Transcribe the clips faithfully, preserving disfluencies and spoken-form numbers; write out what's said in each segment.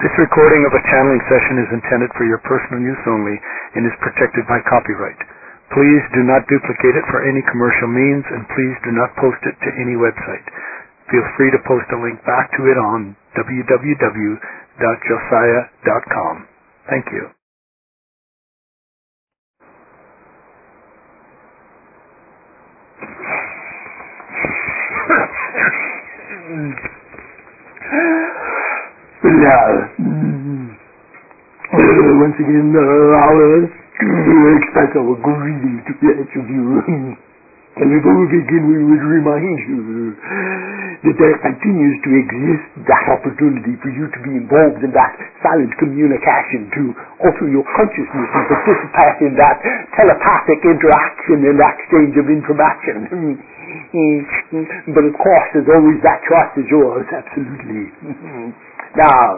This recording of a channeling session is intended for your personal use only and is protected by copyright. Please do not duplicate it for any commercial means, and please do not post it to any website. Feel free to post a link back to it on w w w dot josiah dot com. Thank you. Now, uh, once again, uh, I'll uh, express our greetings to each of you. And before we begin, we would remind you that there continues to exist that opportunity for you to be involved in that silent communication, to alter your consciousness and participate in that telepathic interaction and exchange of information. But of course, as always, that choice is yours, absolutely. Now,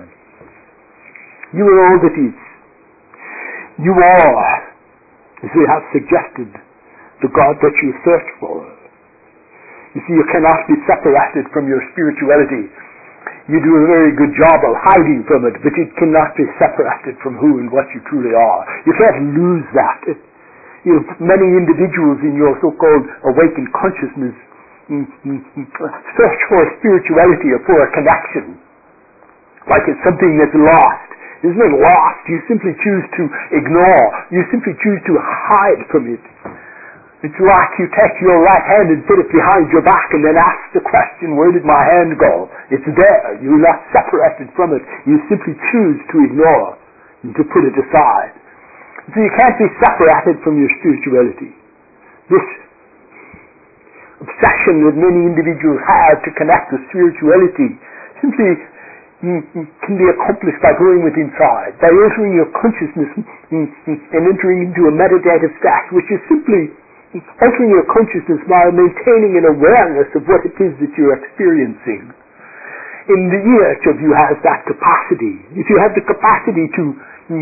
you are all that is. You are, as we have suggested, the God that you search for. You see, you cannot be separated from your spirituality. You do a very good job of hiding from it, but it cannot be separated from who and what you truly are. You can't lose that. You know, many individuals in your so-called awakened consciousness search for spirituality or for a connection, like it's something that's lost. It's not lost. You simply choose to ignore. You simply choose to hide from it. It's like you take your right hand and put it behind your back and then ask the question, where did my hand go? It's there. You're not separated from it. You simply choose to ignore and to put it aside. So you can't be separated from your spirituality. This obsession that many individuals have to connect with spirituality simply can be accomplished by going within inside, by entering your consciousness and entering into a meditative state, which is simply entering your consciousness by maintaining an awareness of what it is that you're experiencing. In the each of you has that capacity. If you have the capacity to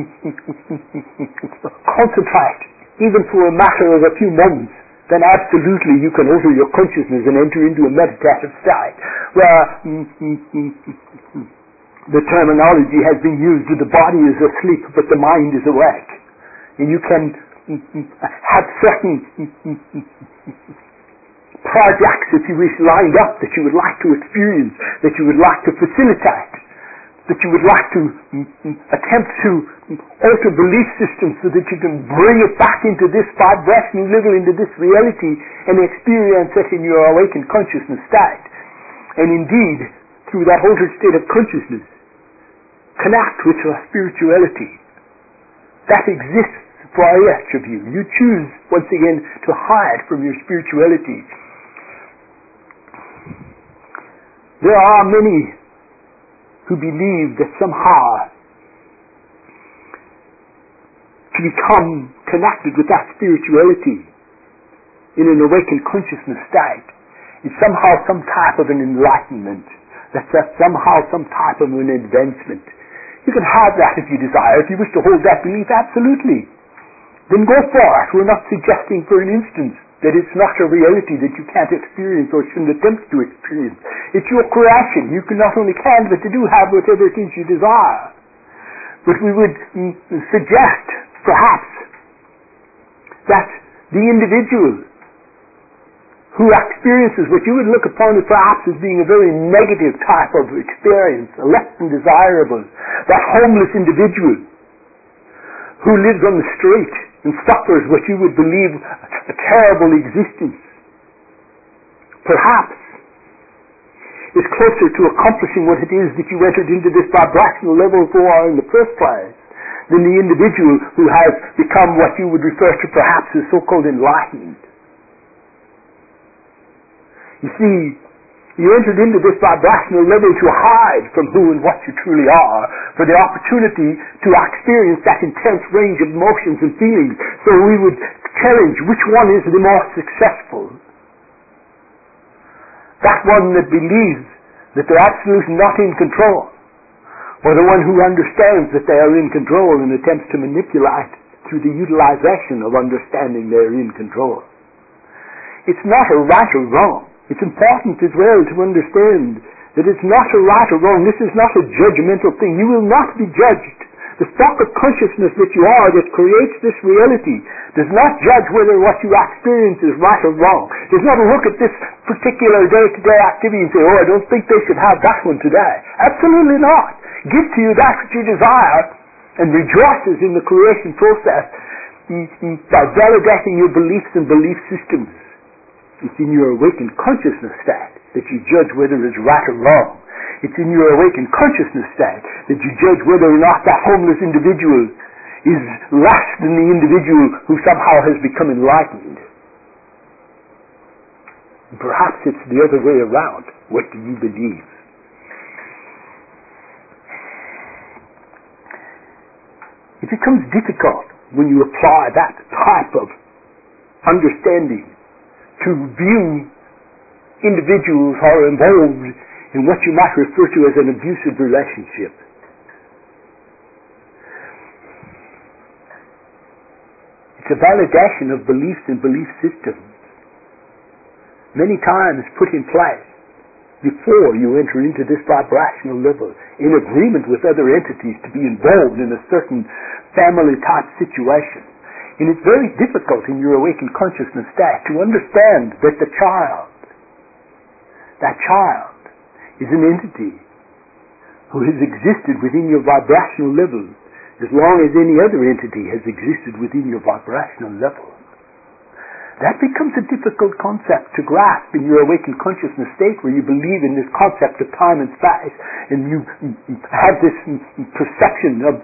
concentrate, even for a matter of a few moments, then absolutely you can alter your consciousness and enter into a meditative state where the terminology has been used that the body is asleep but the mind is awake. And you can have certain projects, if you wish, lined up that you would like to experience, that you would like to facilitate, that you would like to attempt to alter belief systems so that you can bring it back into this vibration level, into this reality, and experience it in your awakened consciousness state. And indeed, through that altered state of consciousness, connect with your spirituality. That exists for each of you. You choose, once again, to hide from your spirituality. There are many who believe that somehow to become connected with that spirituality in an awakened consciousness state is somehow some type of an enlightenment. That's somehow some type of an advancement. You can have that if you desire. If you wish to hold that belief, absolutely. Then go for it. We're not suggesting for an instant that it's not a reality that you can't experience or shouldn't attempt to experience. It's your creation. You can not only can, but you do have whatever it is you desire. But we would mm, suggest, perhaps, that the individual who experiences what you would look upon as perhaps as being a very negative type of experience, less than desirable, that homeless individual who lives on the street and suffers what you would believe a terrible existence, perhaps is closer to accomplishing what it is that you entered into this vibrational level for in the first place than the individual who has become what you would refer to perhaps as so-called enlightened. You see, you entered into this vibrational level to hide from who and what you truly are, for the opportunity to experience that intense range of emotions and feelings. So we would challenge which one is the more successful. That one that believes that they're absolutely not in control, or the one who understands that they are in control and attempts to manipulate through the utilization of understanding they're in control. It's not a right or wrong. It's important as well to understand that it's not a right or wrong. This is not a judgmental thing. You will not be judged. The stock of consciousness that you are that creates this reality does not judge whether what you experience is right or wrong. Does not look at this particular day-to-day activity and say, oh, I don't think they should have that one today. Absolutely not. Give to you that which you desire and rejoices in the creation process by validating your beliefs and belief systems. It's in your awakened consciousness state that you judge whether it's right or wrong. It's in your awakened consciousness state that you judge whether or not that homeless individual is less than the individual who somehow has become enlightened. Perhaps it's the other way around. What do you believe? It becomes difficult when you apply that type of understanding to view individuals who are involved in what you might refer to as an abusive relationship. It's a validation of beliefs and belief systems, many times put in place before you enter into this vibrational level, in agreement with other entities to be involved in a certain family-type situation. And it's very difficult in your awakened consciousness state to understand that the child, that child, is an entity who has existed within your vibrational level as long as any other entity has existed within your vibrational level. That becomes a difficult concept to grasp in your awakened consciousness state, where you believe in this concept of time and space, and you have this perception of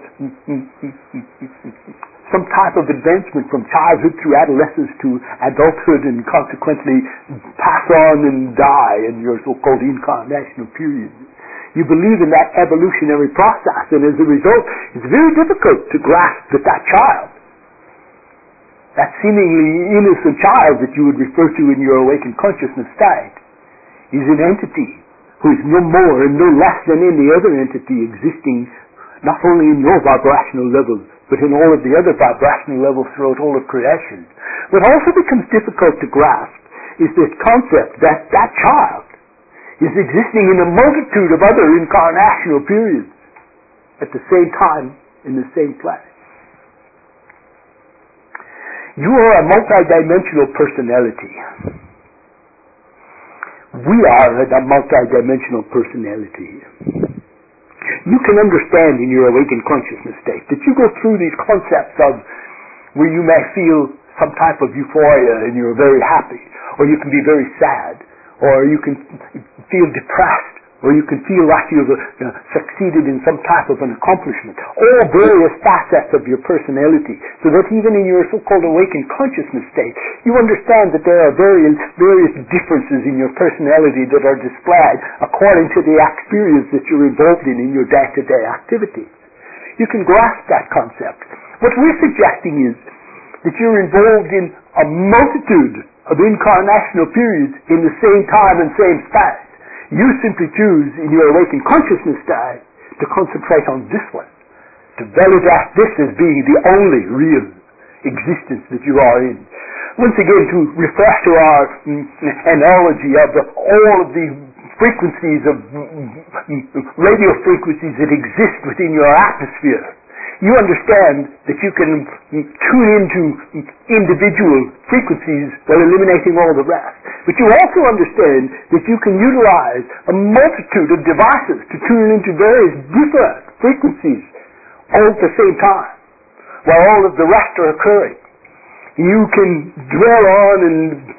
some type of advancement from childhood through adolescence to adulthood, and consequently pass on and die in your so-called incarnational period. You believe in that evolutionary process, and as a result, it's very difficult to grasp that that child, that seemingly innocent child that you would refer to in your awakened consciousness state, is an entity who is no more and no less than any other entity existing not only in your vibrational level, but in all of the other vibrational levels throughout all of creation. What also becomes difficult to grasp is this concept that that child is existing in a multitude of other incarnational periods at the same time in the same place. You are a multidimensional personality. We are a multidimensional personality. You can understand in your awakened consciousness state that you go through these concepts of where you may feel some type of euphoria and you're very happy, or you can be very sad, or you can feel depressed, or you can feel like you've uh, succeeded in some type of an accomplishment. All various facets of your personality, so that even in your so-called awakened consciousness state, you understand that there are various, various differences in your personality that are displayed according to the experience that you're involved in in your day-to-day activities. You can grasp that concept. What we're suggesting is that you're involved in a multitude of incarnational periods in the same time and same space. You simply choose in your awakened consciousness state to concentrate on this one, to validate this as being the only real existence that you are in. Once again, to refer to our mm, analogy of the, all of the frequencies of mm, radio frequencies that exist within your atmosphere, you understand that you can tune into individual frequencies while eliminating all the rest. But you also understand that you can utilize a multitude of devices to tune into various different frequencies all at the same time, while all of the rest are occurring. You can dwell on and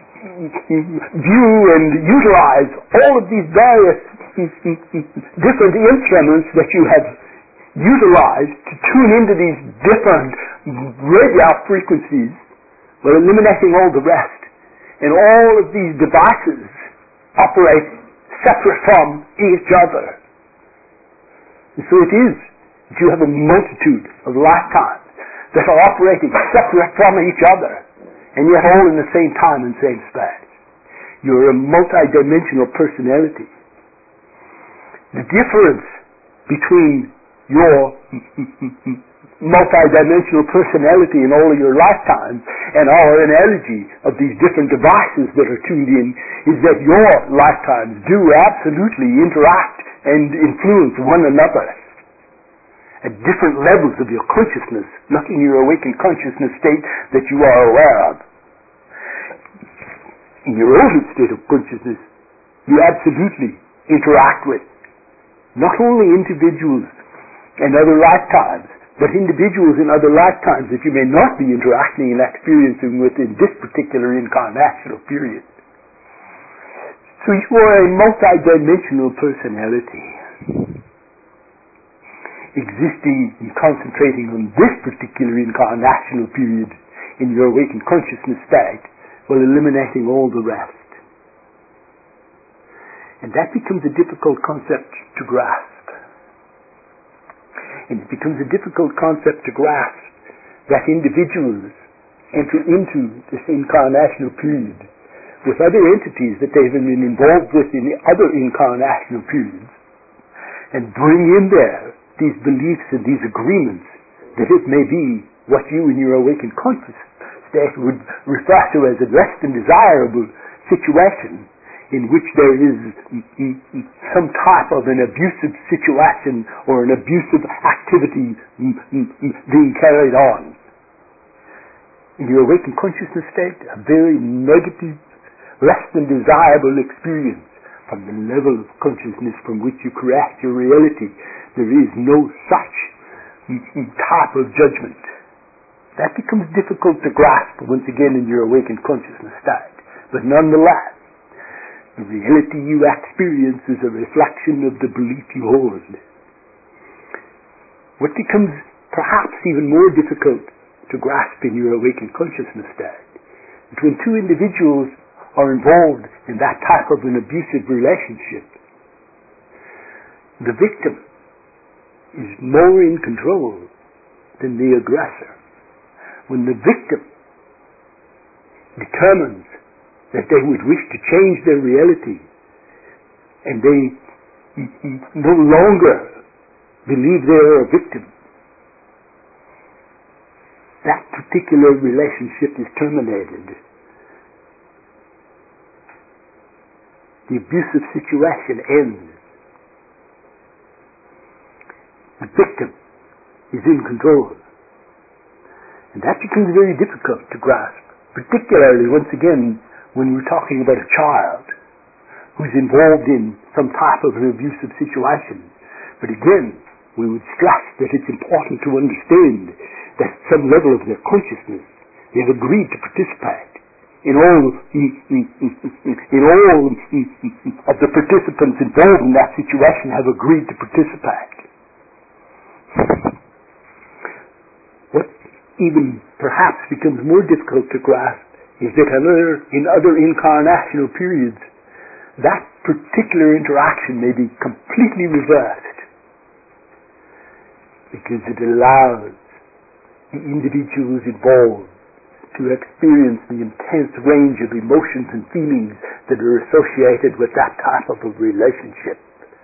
view and utilize all of these various different instruments that you have utilized to tune into these different radio frequencies while eliminating all the rest. And all of these devices operate separate from each other. And so it is that you have a multitude of lifetimes that are operating separate from each other, and yet all in the same time and same space. You're a multidimensional personality. The difference between your multi-dimensional personality in all of your lifetimes, and our analogy of these different devices that are tuned in is that your lifetimes do absolutely interact and influence one another at different levels of your consciousness, not in your awakened consciousness state that you are aware of. In your altered state of consciousness, you absolutely interact with not only individuals and other lifetimes, but individuals in other lifetimes that you may not be interacting and experiencing with in this particular incarnational period. So you are a multi-dimensional personality, existing and concentrating on this particular incarnational period in your awakened consciousness state, while eliminating all the rest. And that becomes a difficult concept to grasp. And it becomes a difficult concept to grasp that individuals enter into this incarnational period with other entities that they've been involved with in the other incarnational periods, and bring in there these beliefs and these agreements that it may be what you in your awakened conscious state would refer to as a less than desirable situation, in which there is some type of an abusive situation or an abusive activity being carried on. In your awakened consciousness state, a very negative, less than desirable experience from the level of consciousness from which you create your reality. There is no such type of judgment. That becomes difficult to grasp once again in your awakened consciousness state. But nonetheless, the reality you experience is a reflection of the belief you hold. What becomes perhaps even more difficult to grasp in your awakened consciousness state is when two individuals are involved in that type of an abusive relationship. The victim is more in control than the aggressor. When the victim determines that they would wish to change their reality, and they no longer believe they are a victim, that particular relationship is terminated. The abusive situation ends. The victim is in control. And that becomes very difficult to grasp, particularly, once again, when we're talking about a child who's involved in some type of an abusive situation. But again, we would stress that it's important to understand that at some level of their consciousness, they've agreed to participate in all in all of the participants involved in that situation have agreed to participate. What even perhaps becomes more difficult to grasp is that other, in other incarnational periods, that particular interaction may be completely reversed, because it allows the individuals involved to experience the intense range of emotions and feelings that are associated with that type of a relationship.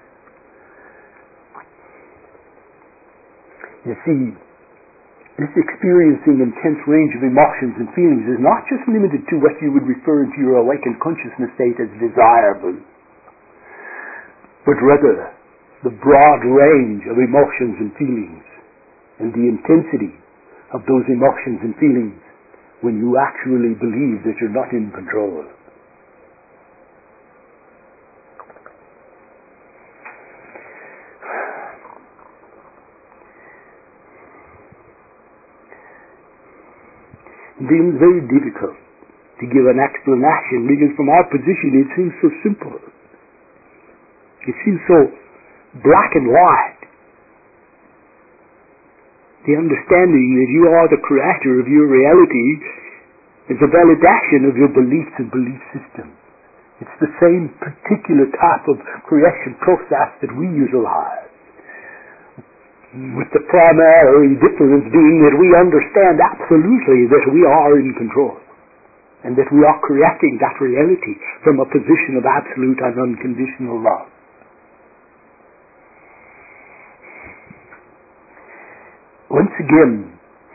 You see, this experiencing intense range of emotions and feelings is not just limited to what you would refer to your awakened consciousness state as desirable, but rather the broad range of emotions and feelings and the intensity of those emotions and feelings when you actually believe that you're not in control. It seems very difficult to give an explanation, because from our position it seems so simple. It seems so black and white. The understanding that you are the creator of your reality is a validation of your beliefs and belief systems. It's the same particular type of creation process that we utilize, with the primary difference being that we understand absolutely that we are in control and that we are creating that reality from a position of absolute and unconditional love. once again,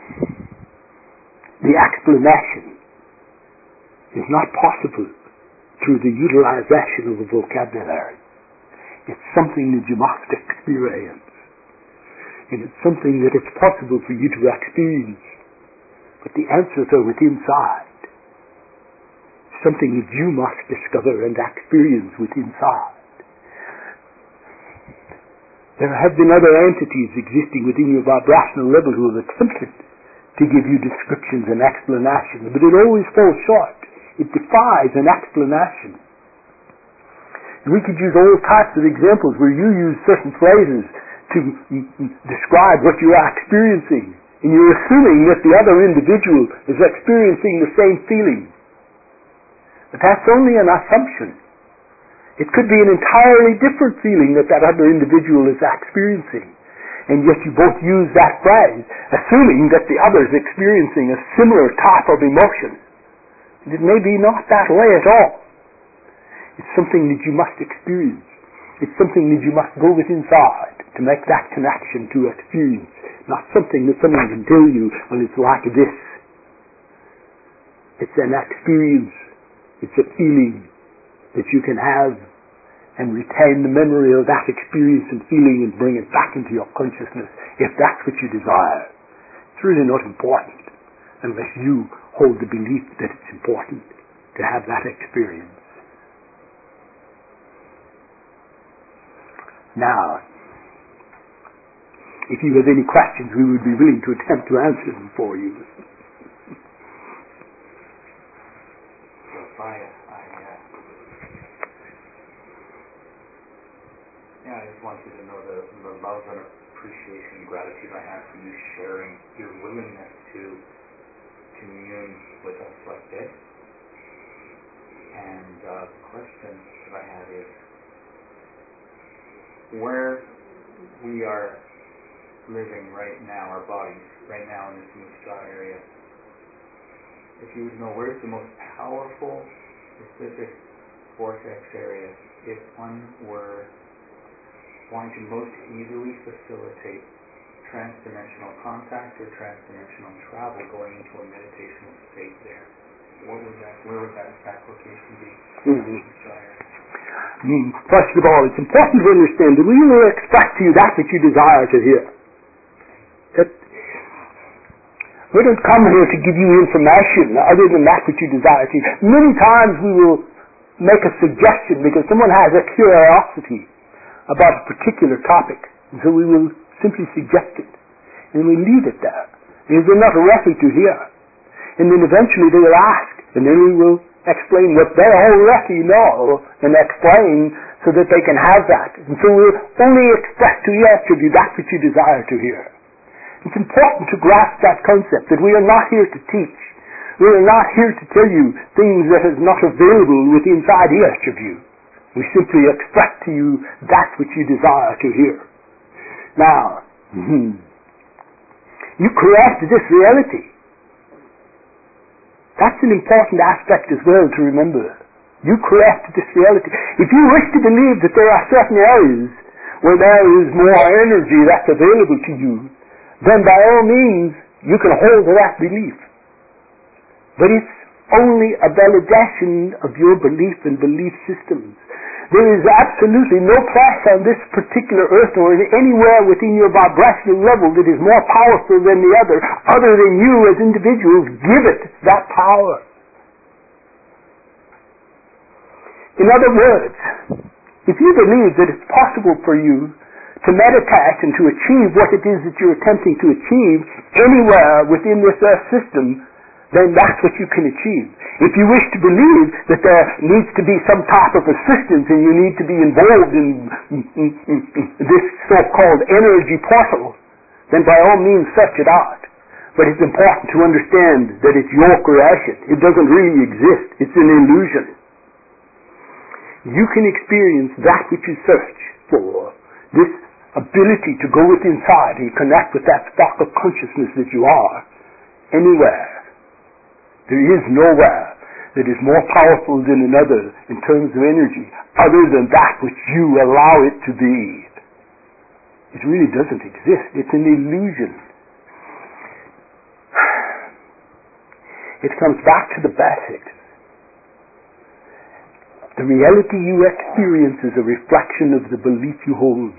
the explanation is not possible through the utilization of the vocabulary. It's something that you must experience. And it's something that it's possible for you to experience. But the answers are within inside. Something that you must discover and experience within inside. There have been other entities existing within your vibrational level who have attempted to give you descriptions and explanations, but it always falls short. It defies an explanation. And we could use all types of examples where you use certain phrases to m- describe what you are experiencing, and you're assuming that the other individual is experiencing the same feeling. But that's only an assumption. It could be an entirely different feeling that that other individual is experiencing. And yet you both use that phrase, assuming that the other is experiencing a similar type of emotion. And it may be not that way at all. It's something that you must experience. It's something that you must go with inside to make that connection to experience. Not something that someone can tell you, well, it's like this. It's an experience. It's a feeling that you can have and retain the memory of that experience and feeling and bring it back into your consciousness if that's what you desire. It's really not important unless you hold the belief that it's important to have that experience. Now, if you have any questions, we would be willing to attempt to answer them for you. Yeah, I just want you to know the, the love and appreciation and gratitude I have for you sharing your willingness to commune with us like this. And uh, the question that I have is, where we are living right now, our bodies, right now in this Moose Jaw area, if you would know, where's the most powerful, specific vortex area if one were wanting to most easily facilitate transdimensional contact or transdimensional travel going into a meditational state there? What would that, where would that exact location be? Mm-hmm. Mm, first of all, it's important to understand that we will express to you that which you desire to hear. That we don't come here to give you information other than that which you desire to hear. Many times we will make a suggestion because someone has a curiosity about a particular topic, and so we will simply suggest it, and we leave it there, because they're not ready to hear. And then eventually they will ask, and then we will explain what they already know, and explain so that they can have that. And so we'll only express to each of you that which you desire to hear. It's important to grasp that concept, that we are not here to teach. We are not here to tell you things that is not available within inside each of you. We simply express to you that which you desire to hear. Now, you create this reality. That's an important aspect as well to remember. You create this reality. If you wish to believe that there are certain areas where there is more energy that's available to you, then by all means you can hold to that belief. But it's only a validation of your belief and belief systems. There is absolutely no place on this particular earth or anywhere within your vibrational level that is more powerful than the other, other than you as individuals give it that power. In other words, if you believe that it's possible for you to meditate and to achieve what it is that you're attempting to achieve anywhere within this earth system, then that's what you can achieve. If you wish to believe that there needs to be some type of assistance and you need to be involved in, in, in, in this so-called energy portal, then by all means search it out. But it's important to understand that it's your creation. It doesn't really exist. It's an illusion. You can experience that which you search for, this ability to go within inside and connect with that spark of consciousness that you are, anywhere. There is nowhere that is more powerful than another in terms of energy other than that which you allow it to be. It really doesn't exist. It's an illusion. It comes back to the basics. The reality you experience is a reflection of the belief you hold.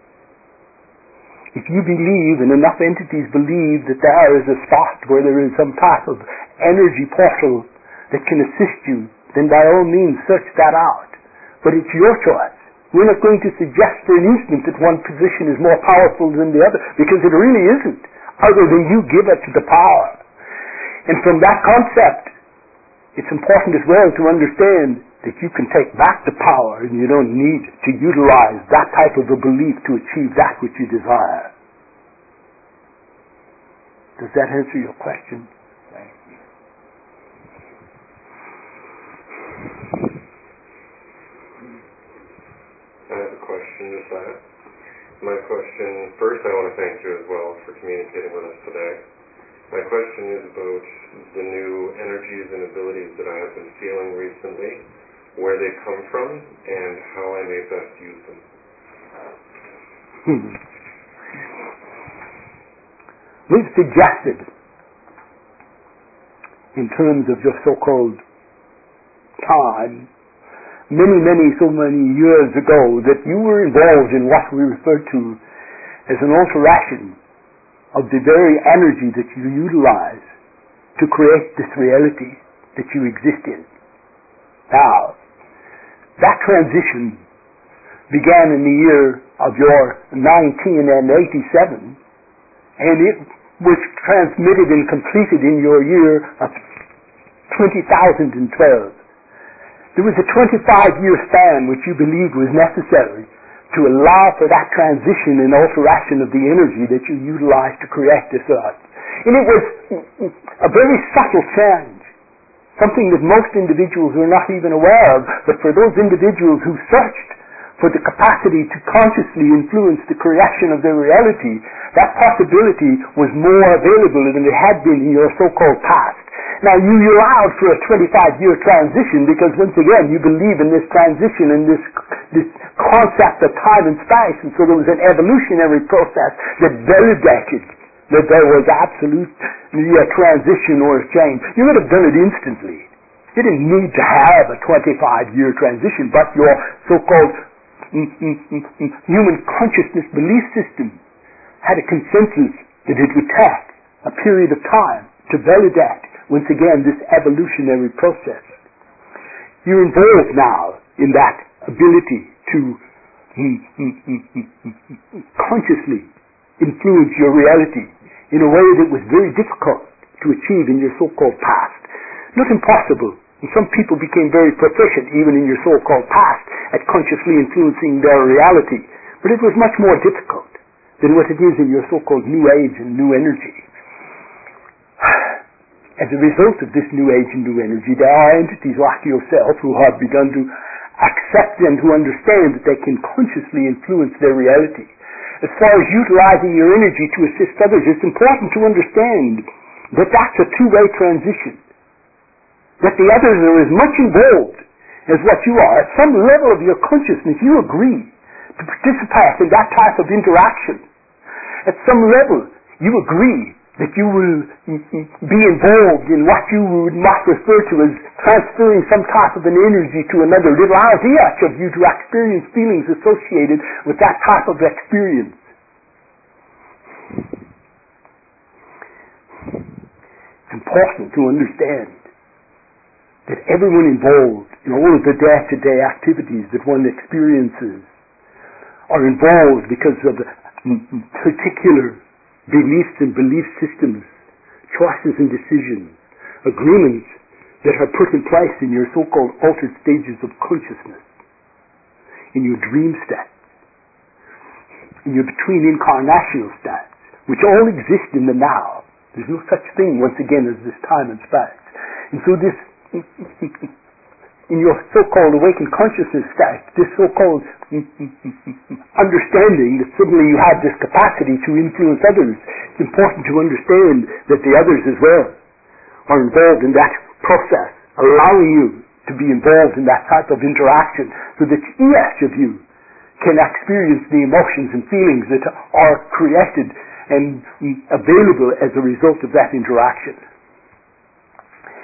If you believe, and enough entities believe, that there is a spot where there is some type of energy portal that can assist you, then by all means search that out. But it's your choice. We're not going to suggest for an instant that one position is more powerful than the other, because it really isn't, other than you give it to the power. And from that concept, it's important as well to understand that you can take back the power, and you don't need to utilize that type of a belief to achieve that which you desire. Does that answer your question? Thank you. I have a question to that. My question, first I want to thank you as well for communicating with us today. My question is about the new energies and abilities that I have been feeling recently, where they come from, and how I may best use them. Hmm. We've suggested, in terms of your so-called time, many, many, so many years ago, that you were involved in what we refer to as an alteration of the very energy that you utilize to create this reality that you exist in. Now, that transition began in the year of your nineteen eighty-seven, and it was transmitted and completed in your year of two thousand twelve. There was a twenty-five year span which you believed was necessary to allow for that transition and alteration of the energy that you utilized to create this earth. And it was a very subtle change. Something that most individuals were not even aware of, but for those individuals who searched for the capacity to consciously influence the creation of their reality, that possibility was more available than it had been in your so-called past. Now, you allowed for a twenty-five year transition because, once again, you believe in this transition and this, this concept of time and space, and so there was an evolutionary process that validated that there was absolute a transition or a change. You would have done it instantly. You didn't need to have a twenty-five year transition, but your so-called human consciousness belief system had a consensus that it would take a period of time to validate, once again, this evolutionary process. You're involved now in that ability to consciously influence your reality in a way that was very difficult to achieve in your so-called past. Not impossible. And some people became very proficient even in your so-called past at consciously influencing their reality. But it was much more difficult than what it is in your so-called new age and new energy. As a result of this new age and new energy, there are entities like yourself who have begun to accept and to understand that they can consciously influence their reality. As far as utilizing your energy to assist others, it's important to understand that that's a two-way transition. That the others are as much involved as what you are. At some level of your consciousness, you agree to participate in that type of interaction. At some level, you agree that you will be involved in what you would not refer to as transferring some type of an energy to another. It allows each of you to experience feelings associated with that type of experience. It's important to understand that everyone involved in all of the day-to-day activities that one experiences are involved because of particular beliefs and belief systems, choices and decisions, agreements that are put in place in your so-called altered stages of consciousness, in your dream states, in your between incarnational states, which all exist in the now. There's no such thing, once again, as this time and space. And so this, in your so-called awakened consciousness state, this so-called understanding that suddenly you have this capacity to influence others, it's important to understand that the others as well are involved in that process, allowing you to be involved in that type of interaction so that each of you can experience the emotions and feelings that are created and available as a result of that interaction.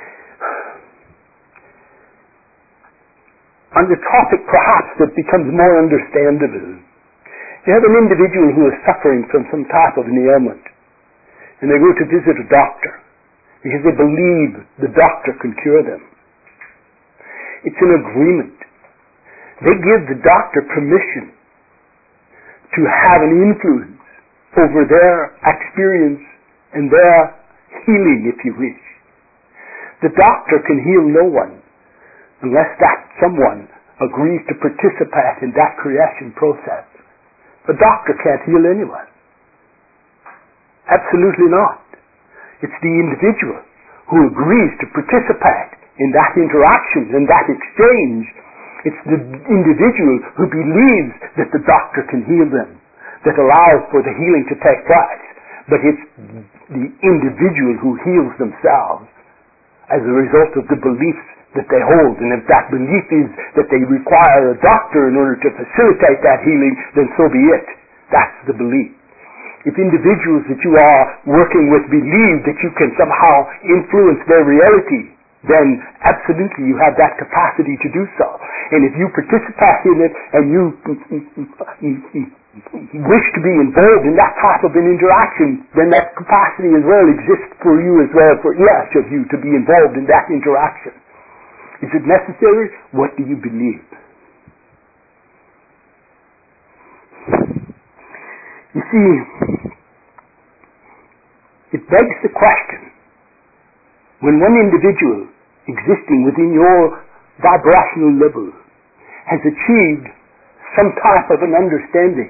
on the topic perhaps that becomes more understandable. You have an individual who is suffering from some type of an ailment, and they go to visit a doctor because they believe the doctor can cure them. It's an agreement. They give the doctor permission to have an influence over their experience and their healing, if you wish. The doctor can heal no one unless that someone agrees to participate in that creation process. The doctor can't heal anyone. Absolutely not. It's the individual who agrees to participate in that interaction, in that exchange. It's the individual who believes that the doctor can heal them, that allows for the healing to take place. But it's the individual who heals themselves as a result of the beliefs that they hold. And if that belief is that they require a doctor in order to facilitate that healing, then so be it. That's the belief. If individuals that you are working with believe that you can somehow influence their reality, then absolutely you have that capacity to do so. And if you participate in it and you wish to be involved in that type of an interaction, then that capacity as well exists for you as well, for each of you to be involved in that interaction. Is it necessary? What do you believe? You see, it begs the question, when one individual existing within your vibrational level has achieved some type of an understanding,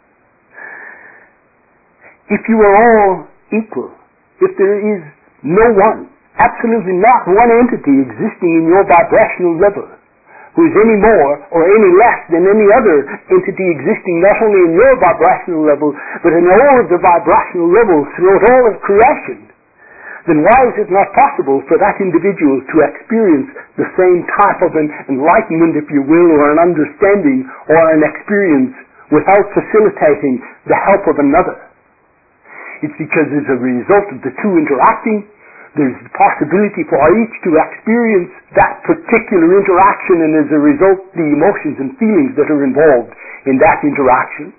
if you are all equal, if there is no one, absolutely not one entity existing in your vibrational level who is any more or any less than any other entity existing not only in your vibrational level but in all of the vibrational levels throughout all of creation, then why is it not possible for that individual to experience the same type of an enlightenment, if you will, or an understanding or an experience without facilitating the help of another? It's because as a result of the two interacting, there's the possibility for each to experience that particular interaction, and as a result, the emotions and feelings that are involved in that interaction.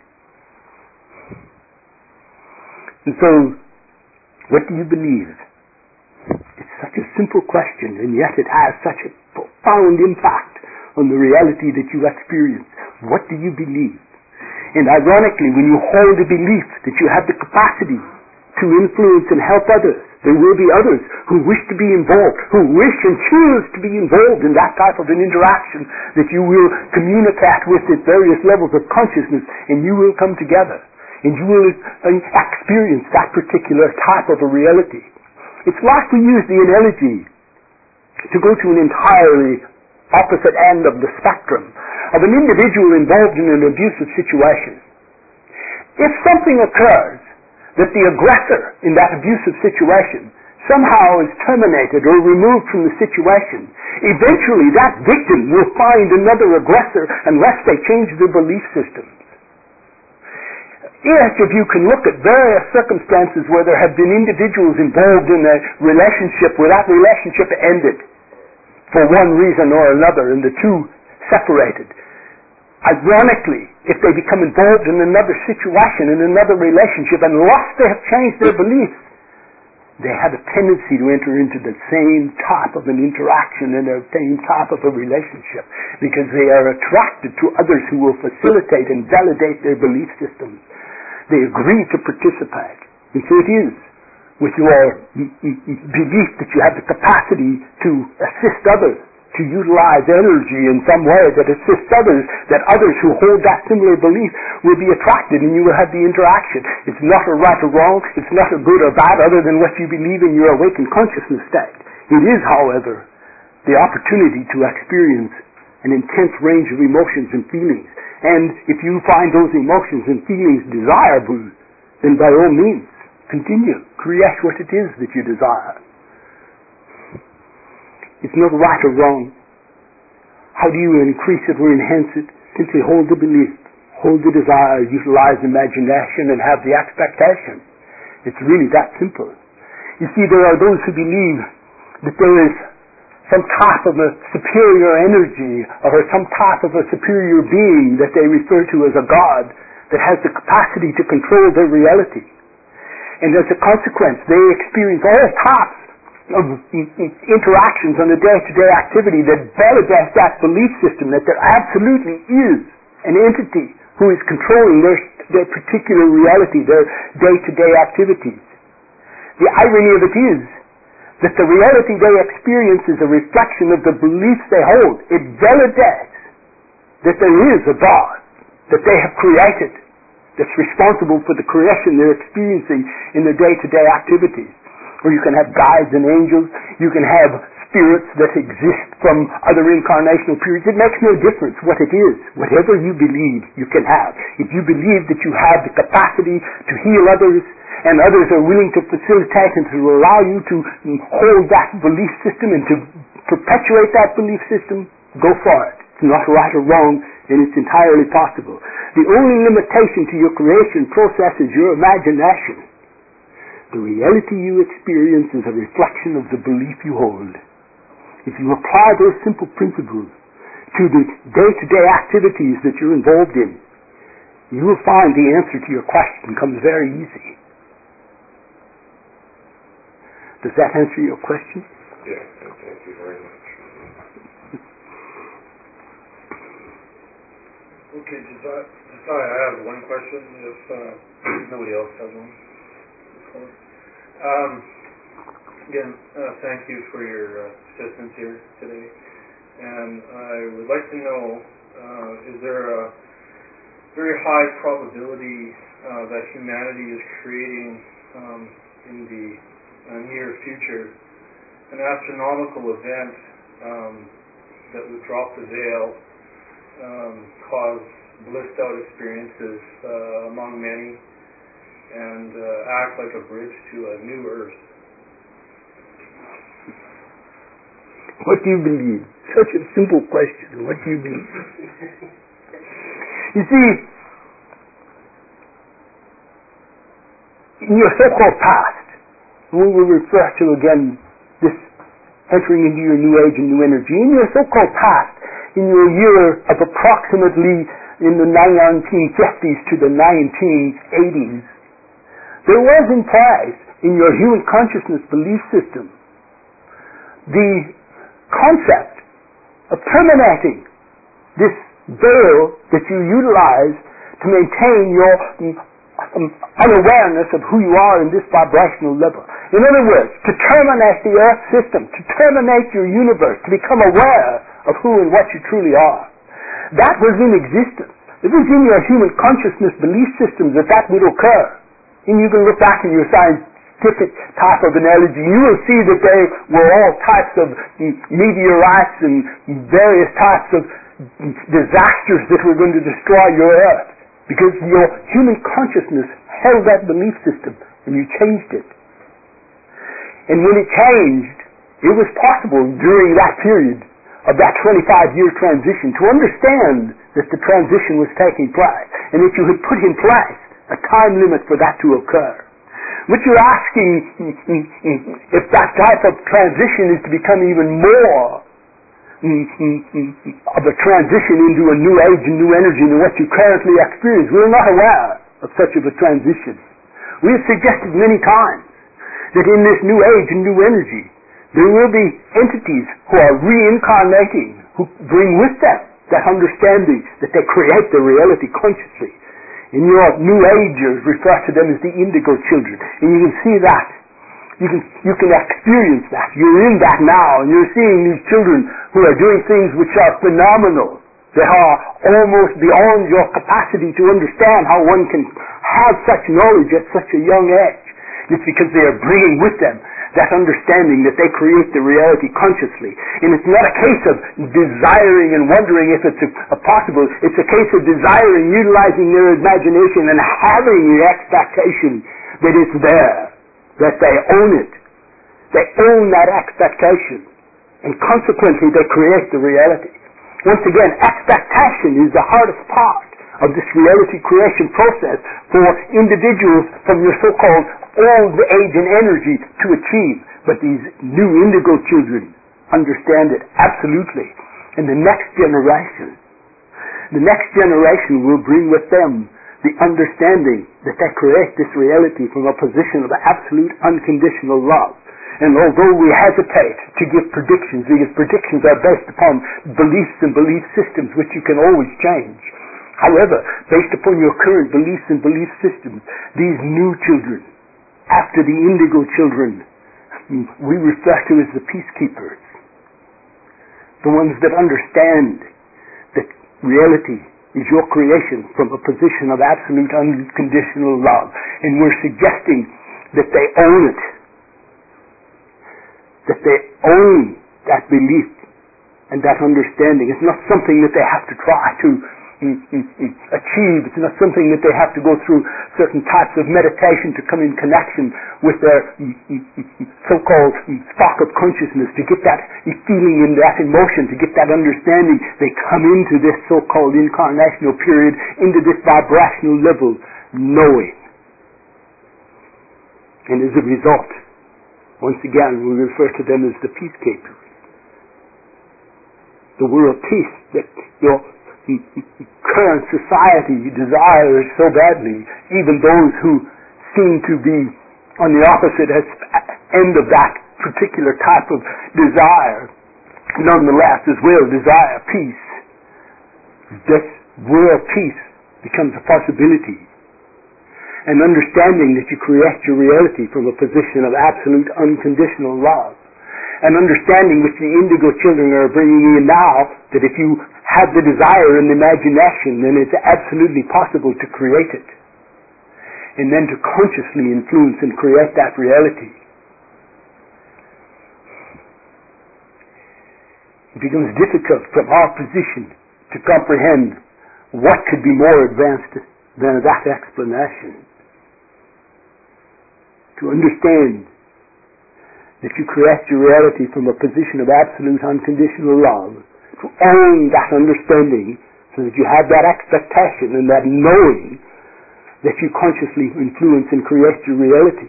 And so, what do you believe? It's such a simple question, and yet it has such a profound impact on the reality that you experience. What do you believe? And ironically, when you hold a belief that you have the capacity to influence and help others, there will be others who wish to be involved, who wish and choose to be involved in that type of an interaction that you will communicate with at various levels of consciousness, and you will come together, and you will experience that particular type of a reality. It's like we use the analogy to go to an entirely opposite end of the spectrum of an individual involved in an abusive situation. If something occurs that the aggressor in that abusive situation somehow is terminated or removed from the situation, eventually that victim will find another aggressor unless they change their belief systems. Each of you can look at various circumstances where there have been individuals involved in a relationship where that relationship ended for one reason or another and the two separated. Ironically, if they become involved in another situation, in another relationship, unless they have changed their beliefs, they have a tendency to enter into the same type of an interaction and the same type of a relationship because they are attracted to others who will facilitate and validate their belief systems. They agree to participate. And so it is with your belief that you have the capacity to assist others, to utilize energy in some way that assists others, that others who hold that similar belief will be attracted and you will have the interaction. It's not a right or wrong, it's not a good or bad other than what you believe in your awakened consciousness state. It is, however, the opportunity to experience an intense range of emotions and feelings. And if you find those emotions and feelings desirable, then by all means, continue. Create what it is that you desire. It's not right or wrong. How do you increase it or enhance it? Simply hold the belief, hold the desire, utilize imagination, and have the expectation. It's really that simple. You see, there are those who believe that there is some type of a superior energy or some type of a superior being that they refer to as a God that has the capacity to control their reality. And as a consequence, they experience all types of interactions on a day-to-day activity that validate that belief system that there absolutely is an entity who is controlling their, their particular reality, their day-to-day activities. The irony of it is that the reality they experience is a reflection of the beliefs they hold. It validates that there is a God that they have created that's responsible for the creation they're experiencing in their day-to-day activities. Or you can have guides and angels, you can have spirits that exist from other incarnational periods. It makes no difference what it is. Whatever you believe, you can have. If you believe that you have the capacity to heal others, and others are willing to facilitate and to allow you to hold that belief system and to perpetuate that belief system, go for it. It's not right or wrong, and it's entirely possible. The only limitation to your creation process is your imagination. The reality you experience is a reflection of the belief you hold. If you apply those simple principles to the day-to-day activities that you're involved in, you will find the answer to your question comes very easy. Does that answer your question? Yes, thank you very much. Okay, Josiah, Josiah, I have one question if uh, nobody else has one. Um, again, uh, thank you for your uh, assistance here today. And I would like to know, uh, is there a very high probability uh, that humanity is creating um, in the uh, near future an astronomical event um, that would drop the veil, um, cause blissed out experiences uh, among many, and uh, act like a bridge to a new earth? What do you believe? Such a simple question. What do you believe? You see, in your so-called past, we will refer to again this entering into your new age and new energy. In your so-called past, in your year of approximately in the nineteen fifties to the nineteen eighties, there was in place in your human consciousness belief system the concept of terminating this veil that you utilize to maintain your um, unawareness of who you are in this vibrational level. In other words, to terminate the earth system, to terminate your universe, to become aware of who and what you truly are. That was in existence. It was in your human consciousness belief system that that would occur. And you can look back in your scientific type of analogy, you will see that they were all types of meteorites and various types of disasters that were going to destroy your earth. Because your human consciousness held that belief system and you changed it. And when it changed, it was possible during that period of that twenty-five year transition to understand that the transition was taking place and that you had put in place a time limit for that to occur. But you're asking if that type of transition is to become even more of a transition into a new age and new energy than what you currently experience. We're not aware of such of a transition. We have suggested many times that in this new age and new energy there will be entities who are reincarnating, who bring with them that understanding that they create their reality consciously. In your new agers, refer to them as the indigo children. And you can see that. You can, you can experience that. You're in that now, and you're seeing these children who are doing things which are phenomenal. They are almost beyond your capacity to understand how one can have such knowledge at such a young age. It's because they are bringing with them that understanding that they create the reality consciously. And it's not a case of desiring and wondering if it's a, a possible. It's a case of desiring, utilizing their imagination and having the expectation that it's there, that they own it. They own that expectation. And consequently, they create the reality. Once again, expectation is the hardest part of this reality creation process for individuals from your so-called old age and energy to achieve. But these new indigo children understand it absolutely. And the next generation, the next generation will bring with them the understanding that they create this reality from a position of absolute unconditional love. And although we hesitate to give predictions, because predictions are based upon beliefs and belief systems which you can always change. However, based upon your current beliefs and belief systems, these new children, after the indigo children, we refer to as the peacekeepers. The ones that understand that reality is your creation from a position of absolute unconditional love. And we're suggesting that they own it. That they own that belief and that understanding. It's not something that they have to try to mm, mm, mm, achieve. It's not something that they have to go through certain types of meditation to come in connection with their mm, mm, mm, so-called mm, spark of consciousness, to get that feeling and that emotion, to get that understanding. They come into this so-called incarnational period, into this vibrational level, knowing. And as a result, once again, we refer to them as the peacekeepers. The world peace that your current society desires so badly, even those who seem to be on the opposite end of that particular type of desire, nonetheless as well desire peace. This world peace becomes a possibility. And understanding that you create your reality from a position of absolute unconditional love. And understanding which the indigo children are bringing in now, that if you have the desire and the imagination, then it's absolutely possible to create it. And then to consciously influence and create that reality. It becomes difficult from our position to comprehend what could be more advanced than that explanation. To understand that you create your reality from a position of absolute unconditional love, to own that understanding so that you have that expectation and that knowing that you consciously influence and create your reality.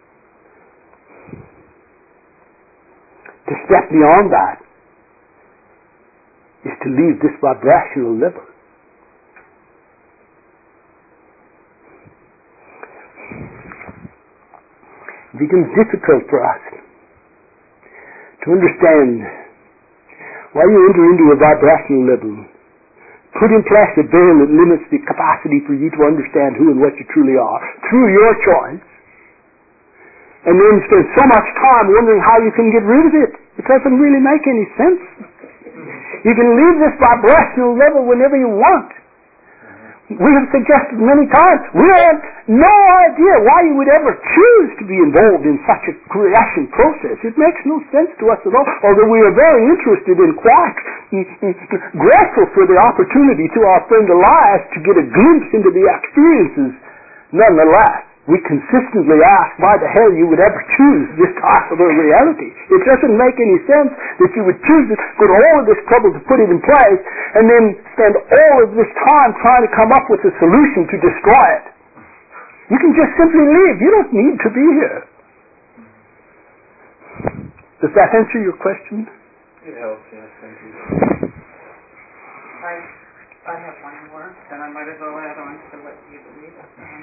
To step beyond that is to leave this vibrational level. It becomes difficult for us to understand why you enter into a vibrational level, put in place a veil that limits the capacity for you to understand who and what you truly are through your choice, and then spend so much time wondering how you can get rid of it. It doesn't really make any sense. You can leave this vibrational level whenever you want. We have suggested many times, we have no idea why you would ever choose to be involved in such a creation process. It makes no sense to us at all, although we are very interested and quite grateful for the opportunity to our friend Elias to get a glimpse into the experiences. Nonetheless, we consistently ask why the hell you would ever choose this type of a reality. It doesn't make any sense that you would choose it, go to all of this trouble to put it in place, and then spend all of this time trying to come up with a solution to destroy it. You can just simply leave. You don't need to be here. Does that answer your question? It helps, yes, thank you. I, I have one more, then I might as well add on to what you believe.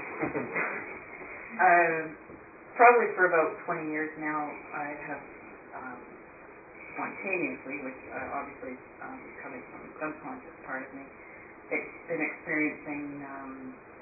Uh, probably for about twenty years now, I have um, spontaneously, which uh, obviously um, coming from the subconscious part of me, it's been experiencing um,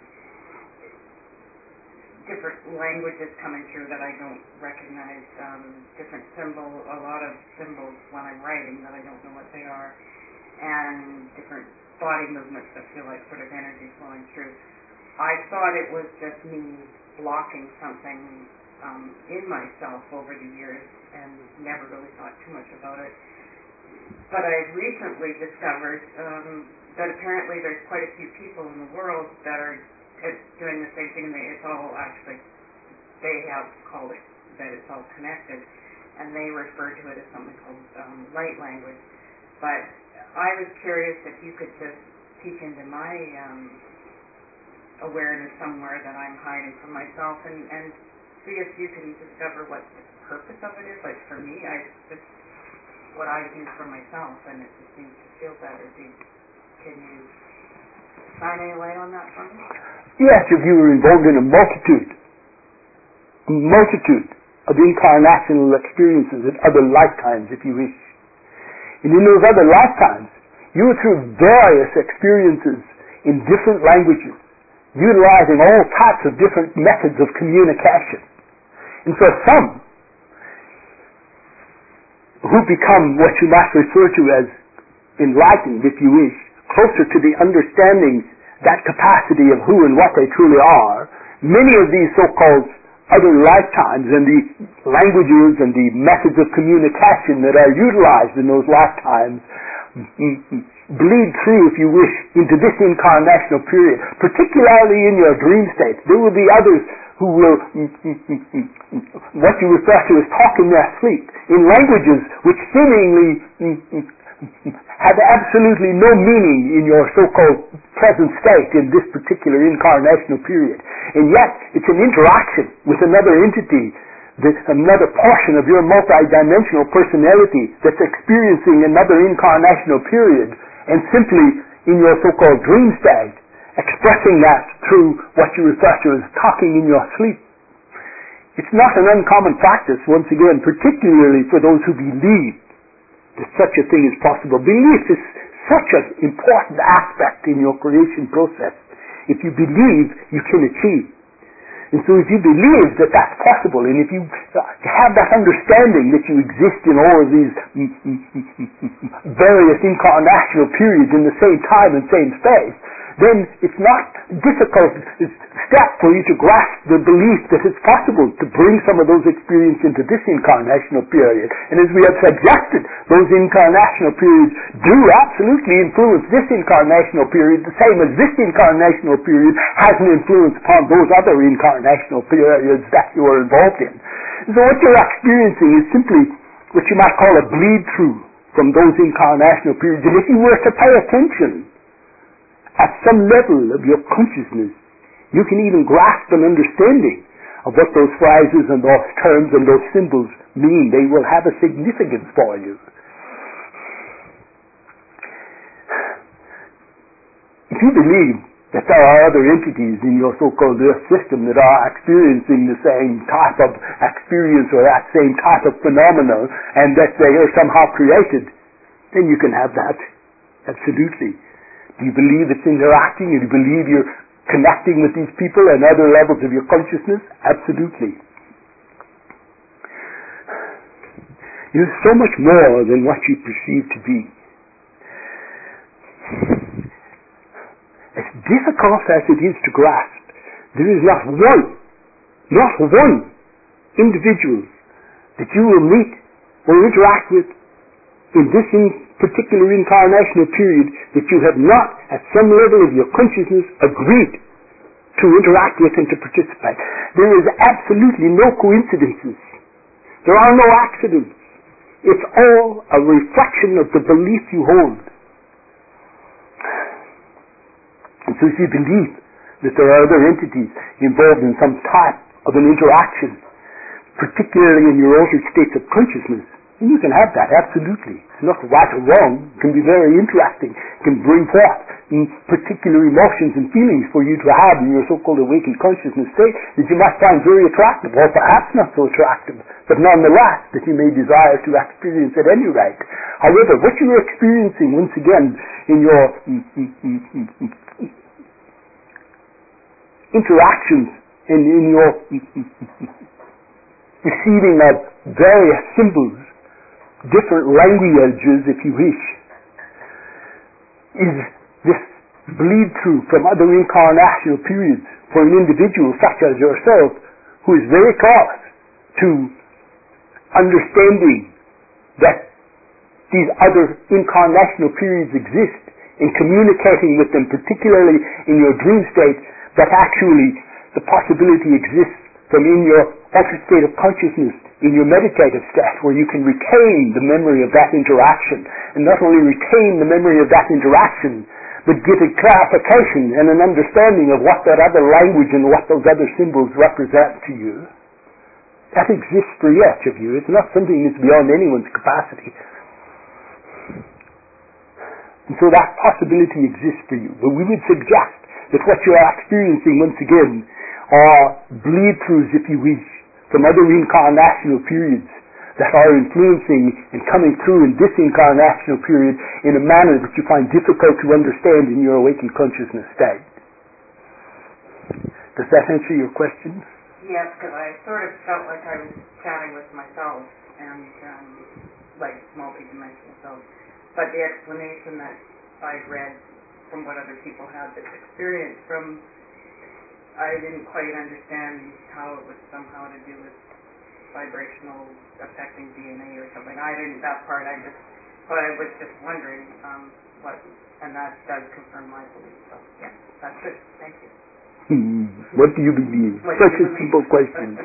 different languages coming through that I don't recognize, um, different symbols, a lot of symbols when I'm writing that I don't know what they are, and different body movements that feel like sort of energy flowing through. I thought it was just me blocking something um, in myself over the years and never really thought too much about it. But I've recently discovered um, that apparently there's quite a few people in the world that are doing the same thing. It's all actually, they have called it that it's all connected, and they refer to it as something called um, light language. But I was curious if you could just peek into my um, awareness somewhere that I'm hiding from myself, and, and see if you can discover what the purpose of it is. Like for me, I just, what I do for myself, and it just seems to feel better. Do, can you shine any light on that for me? Yes, if you were involved in a multitude, a multitude of incarnational experiences at other lifetimes, if you wish. And in those other lifetimes, you were through various experiences in different languages, utilizing all types of different methods of communication. And for some, who become what you might refer to as enlightened, if you wish, closer to the understanding, that capacity of who and what they truly are, many of these so-called other lifetimes and the languages and the methods of communication that are utilized in those lifetimes bleed through, if you wish, into this incarnational period, particularly in your dream state. There will be others who will, what you refer to as talk in their sleep, in languages which seemingly have absolutely no meaning in your so-called present state in this particular incarnational period. And yet, it's an interaction with another entity, that another portion of your multidimensional personality that's experiencing another incarnational period, and simply in your so-called dream state, expressing that through what you refer to as talking in your sleep. It's not an uncommon practice, once again, particularly for those who believe that such a thing is possible. Belief is such an important aspect in your creation process. If you believe, you can achieve. And so if you believe that that's possible, and if you have that understanding that you exist in all of these various incarnational periods in the same time and same space, then it's not difficult step for you to grasp the belief that it's possible to bring some of those experiences into this incarnational period. And as we have suggested, those incarnational periods do absolutely influence this incarnational period, the same as this incarnational period has an influence upon those other incarnational periods that you are involved in. So what you're experiencing is simply what you might call a bleed-through from those incarnational periods. And if you were to pay attention at some level of your consciousness, you can even grasp an understanding of what those phrases and those terms and those symbols mean. They will have a significance for you. If you believe that there are other entities in your so-called earth system that are experiencing the same type of experience or that same type of phenomenon, and that they are somehow created, then you can have that. Absolutely. Do you believe it's interacting? Do you believe you're connecting with these people and other levels of your consciousness? Absolutely. You're so much more than what you perceive to be. As difficult as it is to grasp, there is not one, not one individual that you will meet or interact with in this in particular incarnational period that you have not, at some level of your consciousness, agreed to interact with and to participate. There is absolutely no coincidences. There are no accidents. It's all a reflection of the belief you hold. And so if you believe that there are other entities involved in some type of an interaction, particularly in your altered states of consciousness, and you can have that, absolutely. It's not right or wrong. It can be very interesting. It can bring forth particular emotions and feelings for you to have in your so-called awakened consciousness state that you might find very attractive, or perhaps not so attractive, but nonetheless that you may desire to experience at any rate. However, what you are experiencing, once again, in your interactions and in your receiving of various symbols, different languages, if you wish, is this bleed-through from other incarnational periods for an individual such as yourself who is very close to understanding that these other incarnational periods exist and communicating with them, particularly in your dream state, that actually the possibility exists from in your altered state of consciousness, in your meditative state, where you can retain the memory of that interaction, and not only retain the memory of that interaction, but get a clarification and an understanding of what that other language and what those other symbols represent to you. That exists for each of you. It's not something that's beyond anyone's capacity. And so that possibility exists for you. But we would suggest that what you are experiencing, once again, are bleed-throughs, if you wish, from other incarnational periods that are influencing and coming through in this incarnational period in a manner that you find difficult to understand in your awakened consciousness state. Does that answer your question? Yes, because I sort of felt like I was chatting with myself and um, like multi-dimensional self. But the explanation that I read from what other people had this experience from, I didn't quite understand how it was somehow to do with vibrational affecting D N A or something. I didn't, that part I just, but I was just wondering um, what, and that does confirm my belief. So, yeah, that's it. Thank you. Hmm. What do you believe? What Such you a believe? simple question.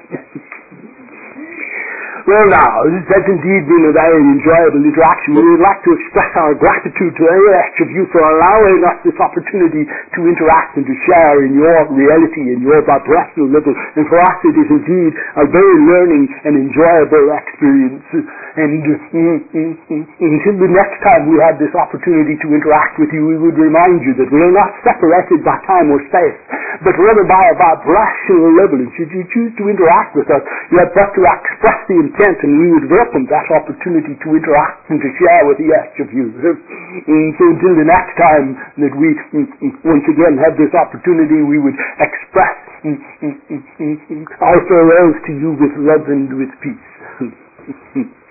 Well now, this has indeed been a very enjoyable interaction. We would like to express our gratitude to each of you for allowing us this opportunity to interact and to share in your reality, in your vibrational level. And for us it is indeed a very learning and enjoyable experience. And mm, mm, mm, until the next time we have this opportunity to interact with you, we would remind you that we are not separated by time or space, but rather by a vibrational level. And should you choose to interact with us, you have but to express the intent, and we would welcome that opportunity to interact and to share with each of you. And so until the next time that we once again have this opportunity, we would express our farewells to you with love and with peace.